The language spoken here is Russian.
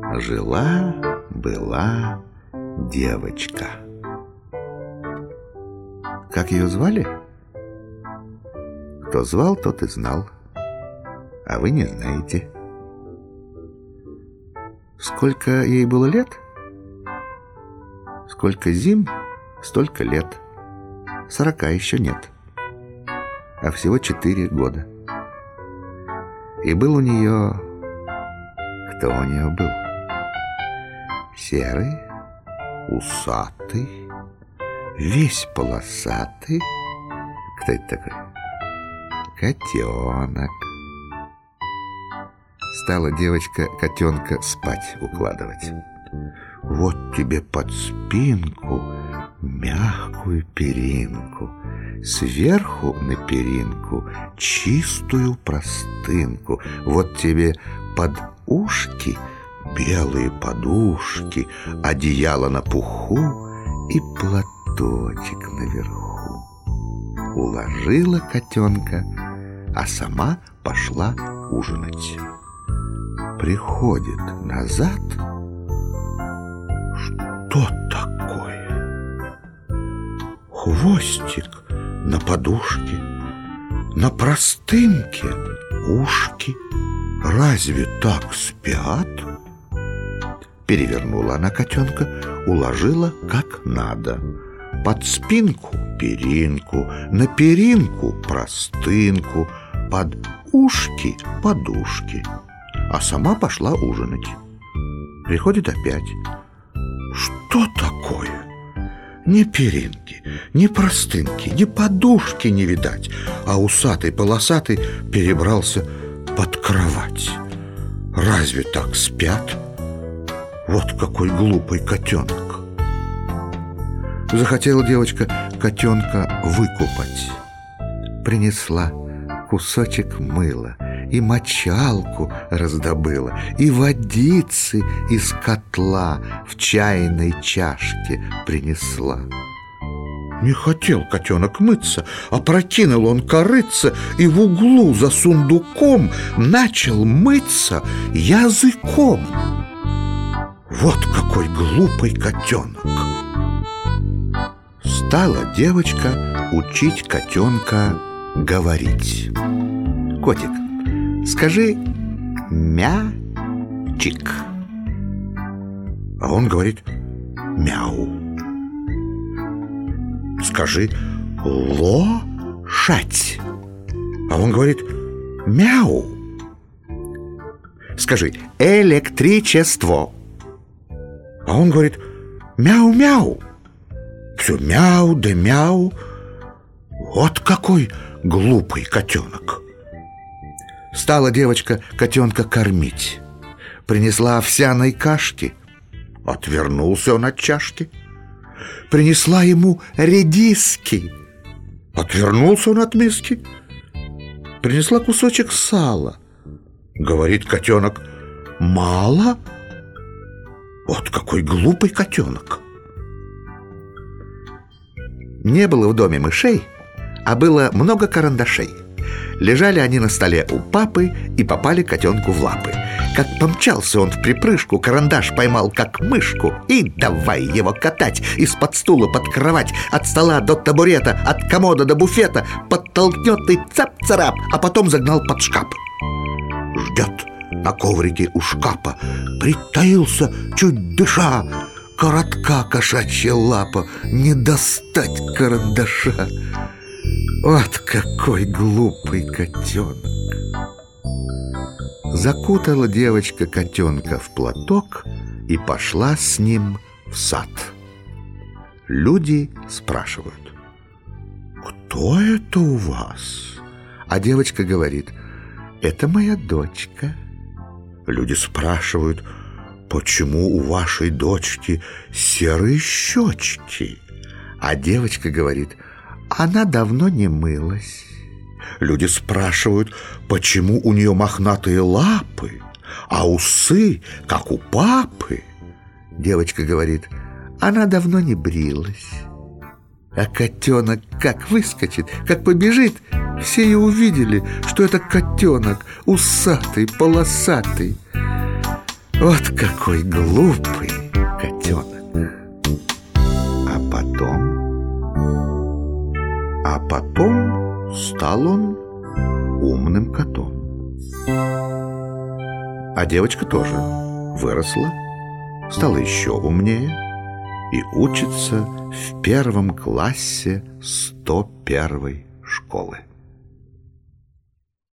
Жила-была девочка. Как ее звали? Кто звал, тот и знал, а вы не знаете. Сколько ей было лет? Сколько зим, столько лет. 40 еще нет, а всего 4 года. И был у нее... Кто у нее был? Серый, усатый, весь полосатый. Кто это такой? Котенок. Стала девочка котенка спать укладывать. Вот тебе под спинку мягкую перинку, сверху на перинку чистую простынку. Вот тебе под ушки белые подушки, одеяло на пуху и платочек наверху. Уложила котенка, а сама пошла ужинать. Приходит назад. Что такое? Хвостик на подушке, на простынке ушки. Разве так спят? Перевернула она котенка, уложила как надо. Под спинку перинку, на перинку простынку, под ушки подушки. А сама пошла ужинать. Приходит опять. Что такое? Ни перинки, ни простынки, ни подушки не видать, а усатый-полосатый перебрался под кровать. Разве так спят? Вот какой глупый котенок. Захотела девочка котенка выкупать. Принесла кусочек мыла, и мочалку раздобыла, и водицы из котла в чайной чашке принесла. Не хотел котенок мыться, опрокинул он корытце и в углу за сундуком начал мыться языком. Вот какой глупый котенок! Стала девочка учить котенка говорить. Котик, скажи мячик. А он говорит мяу. Скажи лошадь. А он говорит мяу. Скажи электричество. А он говорит мяу-мяу. Все мяу да мяу. Вот какой глупый котенок. Стала девочка котенка кормить. Принесла овсяной кашки. Отвернулся он от чашки. Принесла ему редиски. Отвернулся он от миски. Принесла кусочек сала. Говорит котенок мало. Вот какой глупый котенок. Не было в доме мышей, а было много карандашей. Лежали они на столе у папы и попали котенку в лапы. Как помчался он в припрыжку, карандаш поймал как мышку и давай его катать из-под стула под кровать, от стола до табурета, от комода до буфета. Подтолкнет и цап-царап, а потом загнал под шкаф. Ждет на коврике у шкафа, притаился, чуть дыша. Коротка кошачья лапа, не достать карандаша. Вот какой глупый котенок. Закутала девочка котенка в платок и пошла с ним в сад. Люди спрашивают: кто это у вас? А девочка говорит: это моя дочка. Люди спрашивают: почему у вашей дочки серые щечки? А девочка говорит: она давно не мылась. Люди спрашивают: почему у нее мохнатые лапы, а усы, как у папы? Девочка говорит: она давно не брилась. А котенок как выскочит, как побежит, все и увидели, что это котенок усатый, полосатый. Вот какой глупый котенок. А потом стал он умным котом. А девочка тоже выросла, стала еще умнее и учится в 1 классе 101 школы.